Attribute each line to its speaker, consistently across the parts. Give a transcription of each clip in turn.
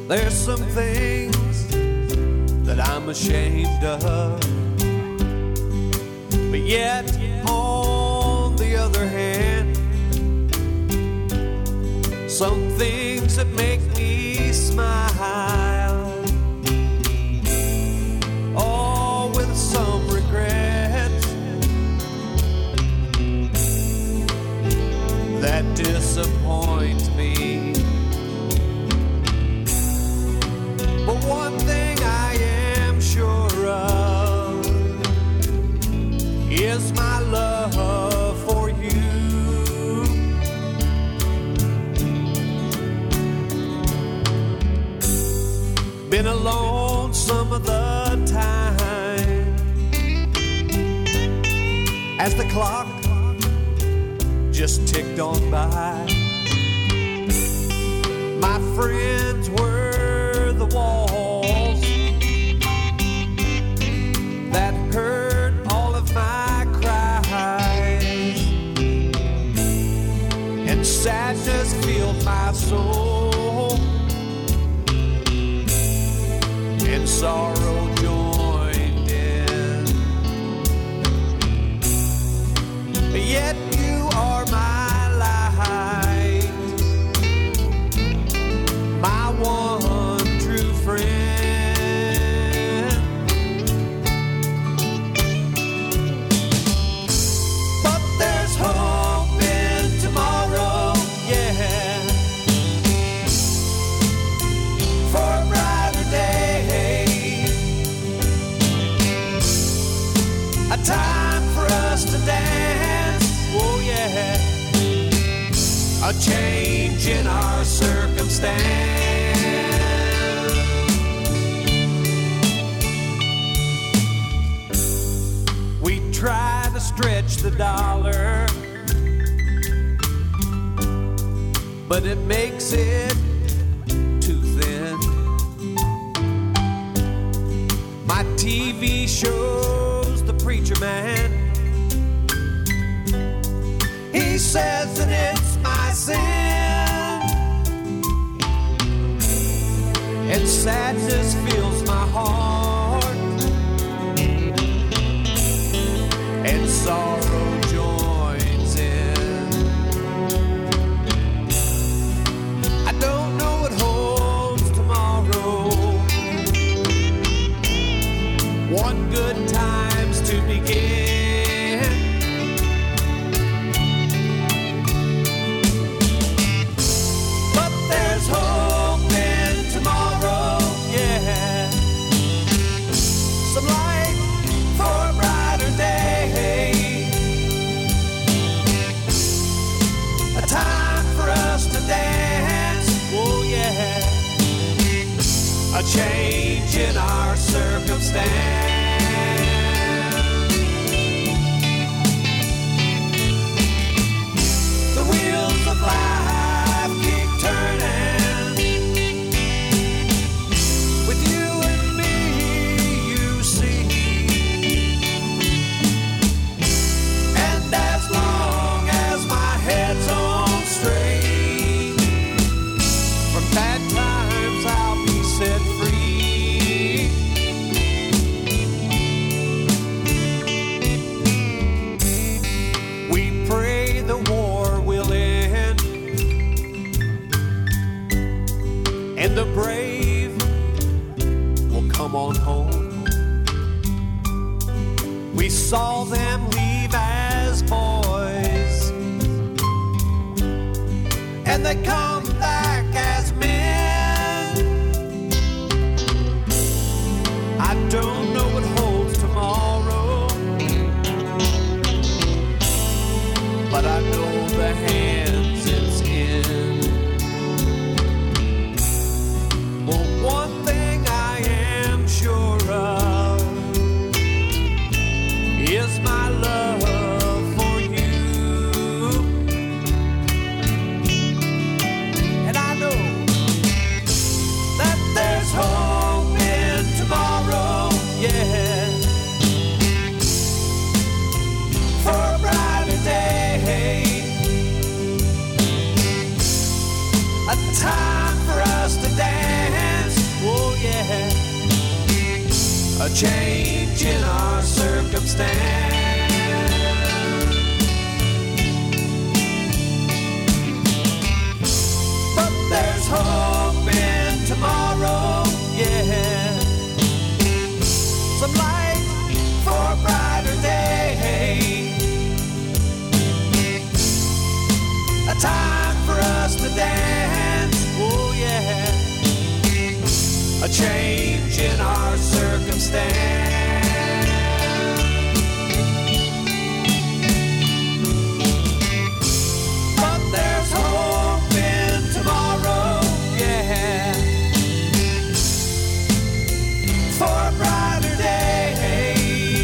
Speaker 1: There's some things that I'm ashamed of, but yet on the other hand, some things that make me smile, all with some regret that disappoint me. But one thing I am sure of is my love for you. Been alone some of the time as the clock just ticked on by. My friends were the walls that heard all of my cries, and sadness filled my soul, and sorrow joined in. But yet you are my light, my one true friend. But there's hope in tomorrow, yeah, for a brighter day, a time for us to dance, oh yeah, a change in our circumstance. We try to stretch the dollar, but it makes it too thin. My TV shows the preacher man, he says that it's my sin, and sadness fills my heart, and sorrow joins in. I don't know what holds tomorrow, one good time's to begin. But there's hope in tomorrow, yeah, some light for a brighter day, a time for us to dance, oh yeah, a change in our circumstance. The wheels of life keep turning, with you and me, you see, and as long as my head's on straight, from bad times I'll be set free. We pray the war will end, and the brave will come on home. We saw them leave as boys, and they come back as men. I don't know what holds tomorrow, but I know the hands it's in. Well, one thing I am sure of is my love for you. And I know that there's hope in tomorrow, yeah, for a brighter day, a time for us to dance, a change in our circumstance. But there's hope in tomorrow, yeah. Some light for a brighter day. A time for us to dance, oh yeah. A change in our circumstance. But there's hope in tomorrow, yeah. For a brighter day.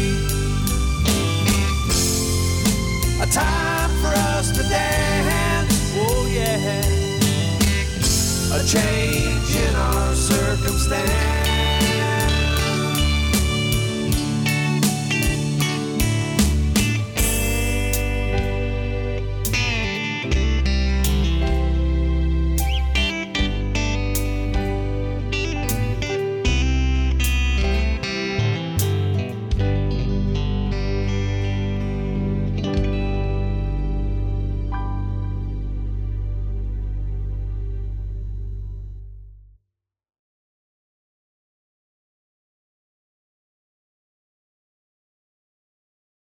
Speaker 1: A time for us to dance, oh yeah. A change in our circumstance.